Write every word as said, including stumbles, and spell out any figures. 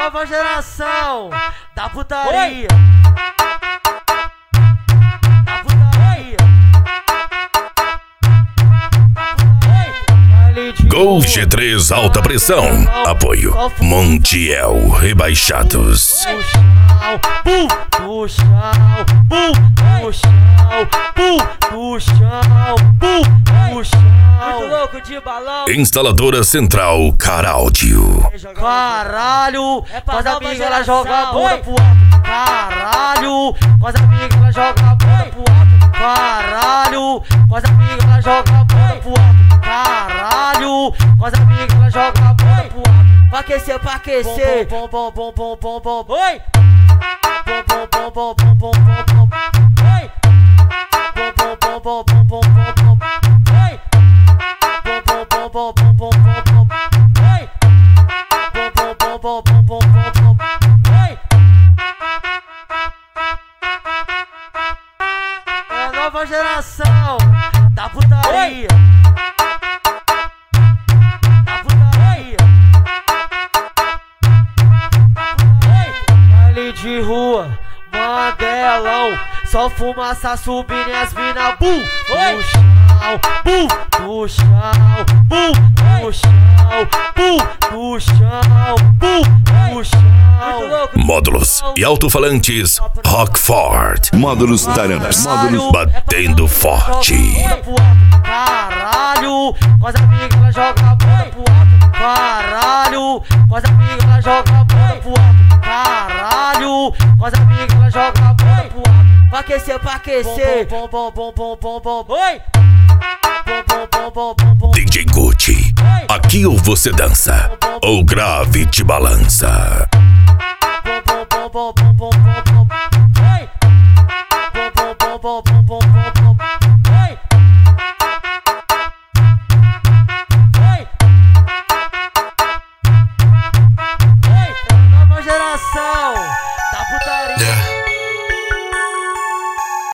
nova geração da putaria. Da putaria. Gol G três Alta Pressão. Apoio Montiel Rebaixados. Pum, no chão, pum, no chão, pum, no chão, pum, no chão. Muito louco de balão. Instaladora Central Caraudio. Caralho, com as amigas ela joga a bunda pro alto. Caralho, com as amigas ela joga a bunda pro alto. Caralho, com as amigas ela joga a bunda pro alto. Caralho, com as amigas ela joga a bunda pro alto. Pra aquecer, pra aquecer. Bom, bom, bom, bom, bom, bom, bom. Oi! Bom, bom, bom, bom, bom, bom, bom, bom. Oi! Bom, bom, bom, bom, bom, bom, bom, bom. Oi! Bom, bom, bom, bom, bom, bom, bom, bom. Oi! Bom, bom, bom, bom, bom, bom, bom, bom. Oi! É a nova geração da putaria. Da putaria. Baile de rua, Mandelão, só fumaça subindo e as mina bum, no chão, bum, no chão, bum, no chão, bum, no chão, bum, no chão. Módulos e alto-falantes Rockford. Módulos Taramps. Módulos batendo forte. Caralho, com as amigas ela joga a bunda pro alto. Caralho, com as amigas ela joga a bunda pro alto. Caralho, com as amigas ela joga a bunda pro alto. Pra aquecer, pra aquecer. Bom, bom, bom, bom, bom, bom, bom. Oi! Bom, bom, bom, bom, bom, bom. D J Gucci, aqui ou você dança, ou grave te balança. Bom, bom, bom, bom.